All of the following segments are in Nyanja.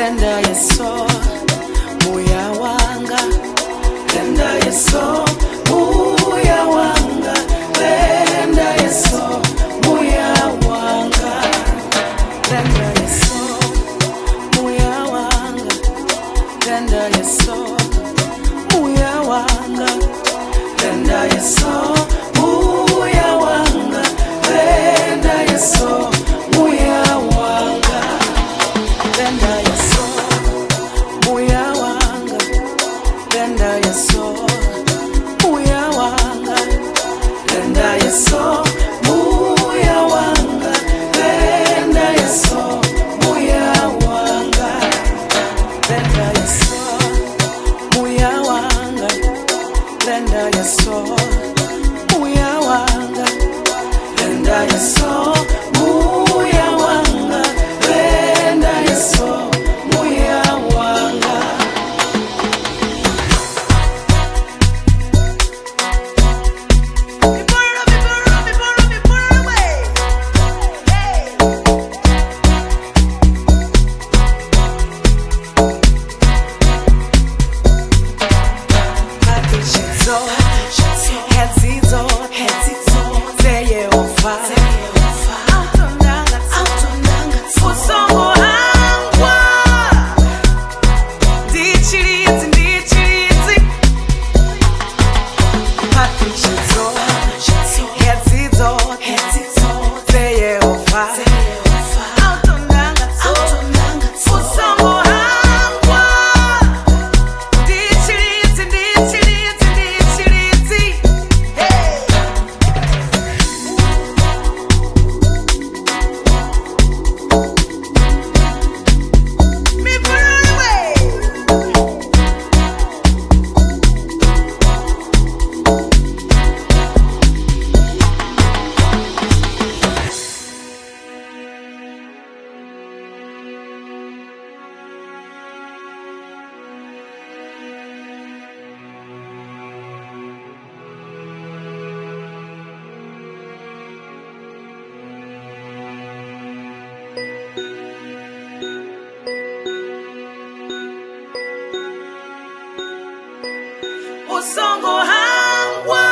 renda yeso muya wanga, renda yeso muya wanga, renda yeso muya wanga, renda yeso muya wanga, renda yeso muya wanga, renda yeso muya wanga, renda yeso muya wanga, renda yeso muya wanga, renda yeso muya wanga, renda yeso muya wanga, renda yeso muya wanga, renda yeso muya wanga, renda yeso muya wanga, renda yeso muya wanga, renda yeso muya wanga. Usongo hangwa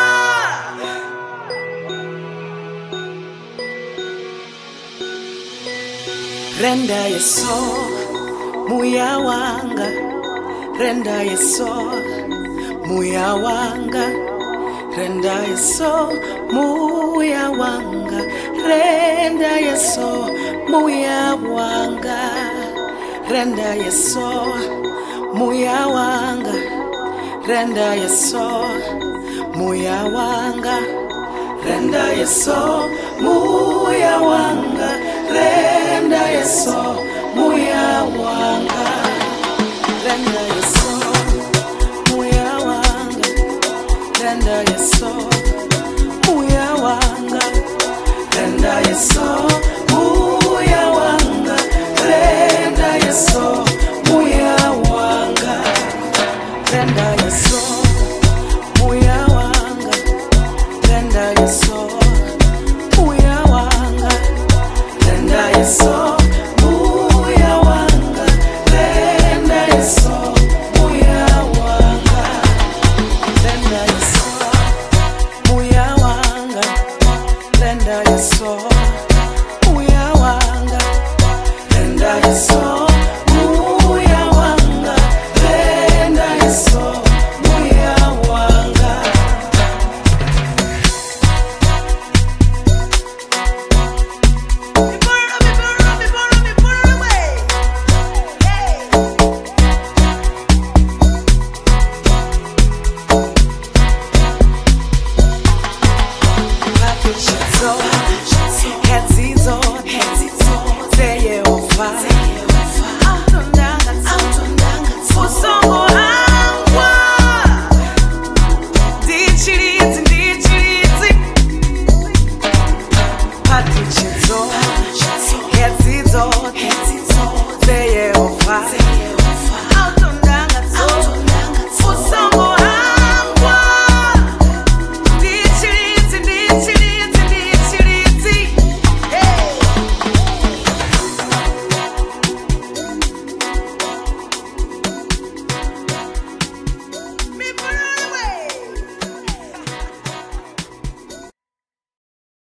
renda yeso muya wanga, renda yeso muya wanga, renda yeso muya wanga, renda yeso muya wanga, renda yeso muya wanga, renda yeso muya wanga, renda yeso muya wanga, renda yeso muya wanga.